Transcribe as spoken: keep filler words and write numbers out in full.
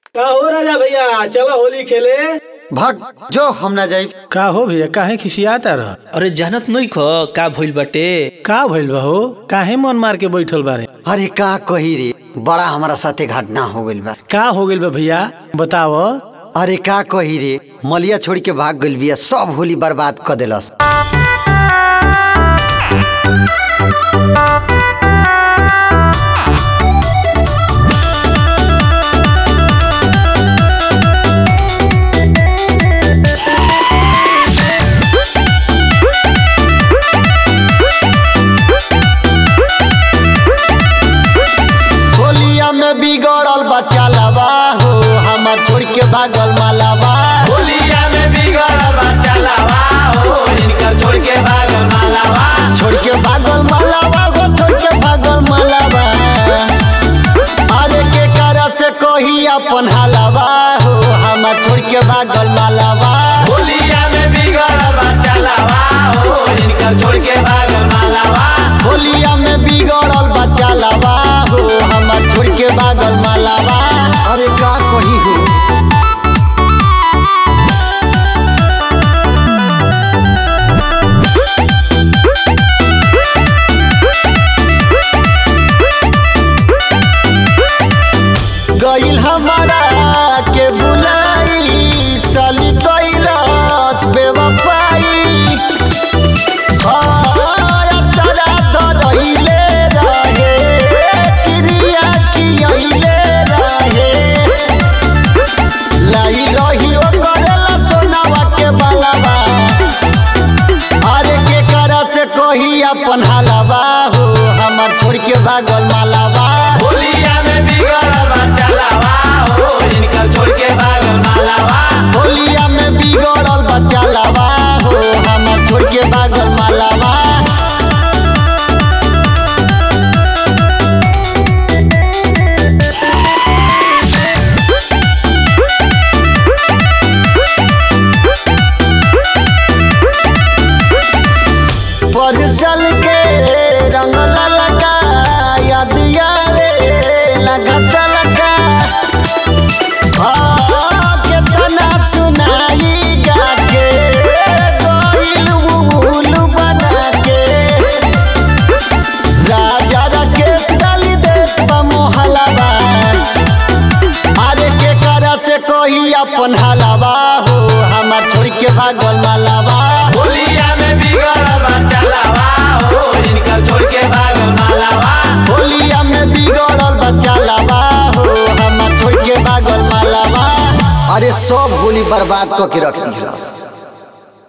का हो राजा भैया, चलो होली खेले। भाग जो हम ना जाइब। का हो भैया, काहे खिसियाता रह? अरे जानत नहीं खो का भइल बाटे। का भइल बा हो? काहे मन मार के बैठल बारे? अरे का कही रे, बड़ा हमारा साथे घटना हो गइल बा। का हो गइल बा भैया, बताव। अरे का कही रे, मलिया छोड़ के भाग गइल बिया, सब होली बर्बाद कर देलस। बिगड़ल बच्चा लवा हो, हमार छोड़ के भागल मालावा। होलिया में बिगड़ल बच्चा लवा हो, इनकर छोड़ के भागल मालावा। छोड़ के भागल मालावा हो, छोड़ के भागल मालावा। अरे के करा से कही अपन हालावा हो, हमार छोड़ के भागल मालावा। होलिया में बिगड़ल बच्चा लवा हो, इनकर छोड़ के भागल मालावा। होलिया में बिगड़ल बच्चा लवा हो, हमार छोड़ के भागल मालावा। अरे का कही हो, गइल हमारा के बुलाई, साली कैलाश बेवफाई। कही अपन हालावा हो, हमार छोड़ के भागल मालावा। होलिया में बिगड़ल बच्चा लवा हो, इनकर छोड़ के भागल मालावा। होलिया में बिगड़ल बच्चा लवा हो, हमार छोड़ के भागल मालावा। परसल के रंग ललका याद आवे लगा सलका। कितना सुनाई जाके गोइल उल बना के। राजा राकेश डाली देख मोहलावा। अरे के करा से कोई अपन हलावा हो, हमार छोड़ के भागल मालावा। होलिया में बिगड़ल बच्चा लवा हो, इनकर छोड़ के भागल मालावा। होलिया में बिगड़ल बच्चा लवा हो, हमार छोड़ के भागल मालावा। अरे सब होली बर्बाद करके रख दी।